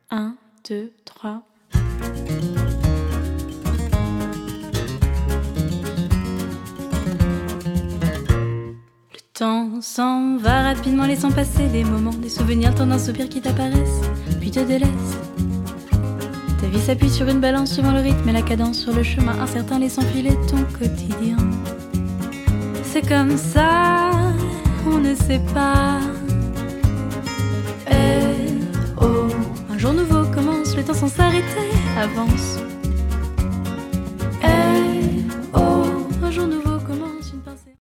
1, 2, 3. Le temps s'en va rapidement, laissant passer des moments, des souvenirs, tant d'un soupir qui t'apparaissent, puis te délaissent. Ta vie s'appuie sur une balance, suivant le rythme et la cadence, sur le chemin incertain, laissant filer ton quotidien. C'est comme ça, on ne sait pas